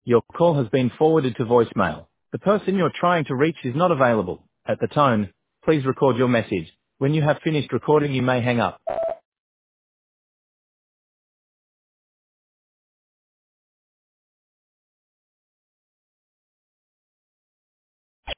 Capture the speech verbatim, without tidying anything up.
Your call has been forwarded to voicemail. The person you're trying to reach is not available. At the tone, please record your message. When you have finished recording, you may hang up.